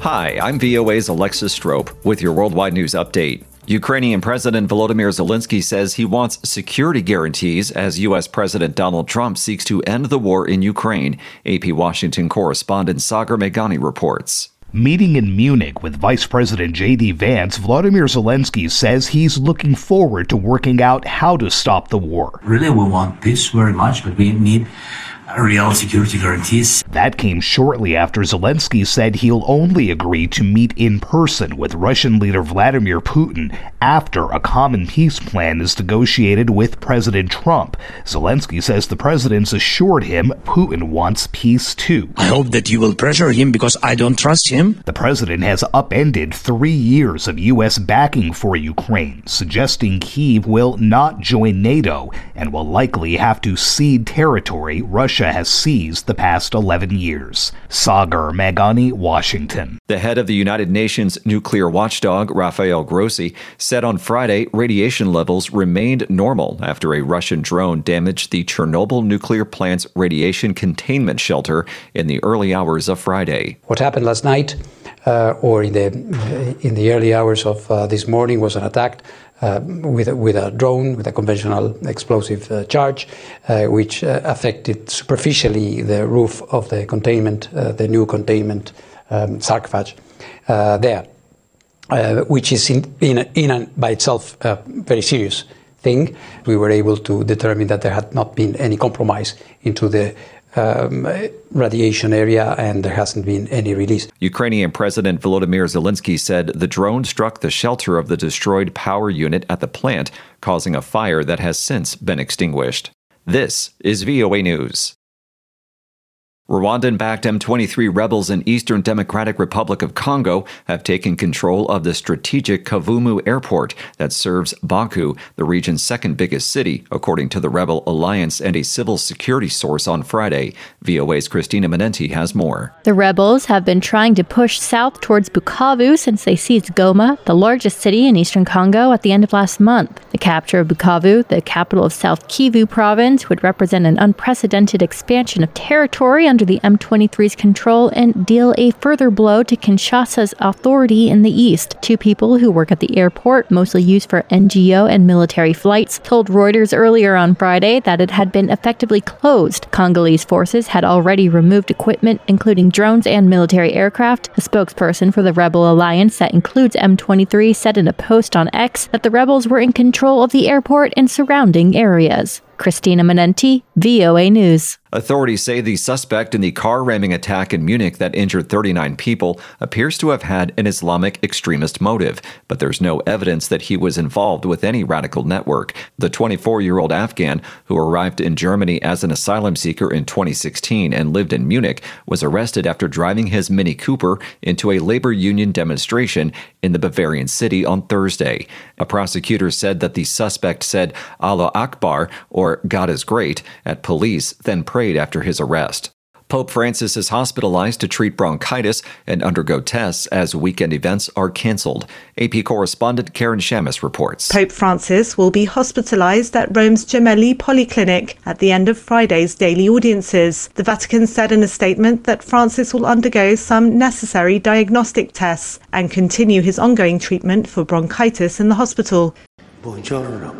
Hi, I'm VOA's Alexis Strope with your worldwide news update. Ukrainian President Volodymyr Zelensky says he wants security guarantees as U.S. President Donald Trump seeks to end the war in Ukraine. AP Washington correspondent Sagar Meghani reports. Meeting in Munich with Vice President J.D. Vance, Volodymyr Zelensky says he's looking forward to working out how to stop the war. Really, we want peace very much, but we need real security guarantees. That came shortly after Zelensky said he'll only agree to meet in person with Russian leader Vladimir Putin after a common peace plan is negotiated with President Trump. Zelensky says the president's assured him Putin wants peace too. I hope that you will pressure him because I don't trust him. The president has upended 3 years of U.S. backing for Ukraine, suggesting Kyiv will not join NATO and will likely have to cede territory Russia has seized the past 11 years. Sagar Meghani, Washington. The head of the United Nations nuclear watchdog, Rafael Grossi, said on Friday radiation levels remained normal after a Russian drone damaged the Chernobyl nuclear plant's radiation containment shelter in the early hours of Friday. What happened last night or in the early hours of this morning was an attack with a drone, with a conventional explosive charge, which affected superficially the roof of the containment, the new containment sarcophage there, which is in and by itself a very serious thing. We were able to determine that there had not been any compromise into the radiation area, and there hasn't been any release. Ukrainian President Volodymyr Zelensky said the drone struck the shelter of the destroyed power unit at the plant, causing a fire that has since been extinguished. This is VOA News. Rwandan-backed M23 rebels in Eastern Democratic Republic of Congo have taken control of the strategic Kavumu airport that serves Baku, the region's second biggest city, according to the Rebel Alliance and a civil security source on Friday. VOA's Christina Manenti has more. The rebels have been trying to push south towards Bukavu since they seized Goma, the largest city in eastern Congo, at the end of last month. The capture of Bukavu, the capital of South Kivu province, would represent an unprecedented expansion of territory under the M23's control and deal a further blow to Kinshasa's authority in the east. 2 people who work at the airport, mostly used for NGO and military flights, told Reuters earlier on Friday that it had been effectively closed. Congolese forces had already removed equipment, including drones and military aircraft. A spokesperson for the Rebel Alliance that includes M23 said in a post on X that the rebels were in control of the airport and surrounding areas. Christina Manenti, VOA News. Authorities say the suspect in the car ramming attack in Munich that injured 39 people appears to have had an Islamic extremist motive, but there's no evidence that he was involved with any radical network. The 24-year-old Afghan, who arrived in Germany as an asylum seeker in 2016 and lived in Munich, was arrested after driving his Mini Cooper into a labor union demonstration in the Bavarian city on Thursday. A prosecutor said that the suspect said Allah Akbar, or God is great, at police, then prayed after his arrest. Pope Francis is hospitalized to treat bronchitis and undergo tests as weekend events are canceled. AP correspondent Karen Shamus reports. Pope Francis will be hospitalized at Rome's Gemelli Polyclinic at the end of Friday's daily audiences. The Vatican said in a statement that Francis will undergo some necessary diagnostic tests and continue his ongoing treatment for bronchitis in the hospital. Buongiorno.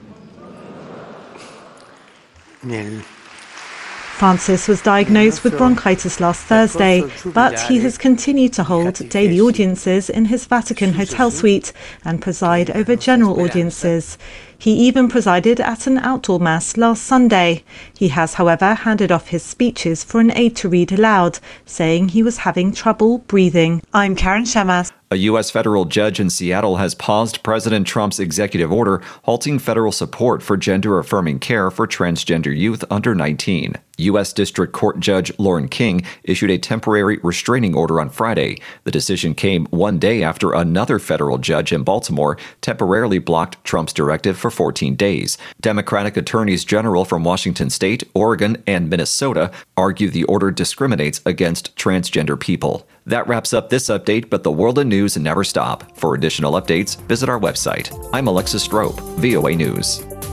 Francis was diagnosed with bronchitis last Thursday, but he has continued to hold daily audiences in his Vatican hotel suite and preside over general audiences. He even presided at an outdoor mass last Sunday. He has, however, handed off his speeches for an aide to read aloud, saying he was having trouble breathing. I'm Karen Shamas. A U.S. federal judge in Seattle has paused President Trump's executive order halting federal support for gender-affirming care for transgender youth under 19. U.S. District Court Judge Lauren King issued a temporary restraining order on Friday. The decision came one day after another federal judge in Baltimore temporarily blocked Trump's directive for 14 days. Democratic attorneys general from Washington State, Oregon, and Minnesota argue the order discriminates against transgender people. That wraps up this update, but the world of news never stop. For additional updates, visit our website. I'm Alexis Strope, VOA News.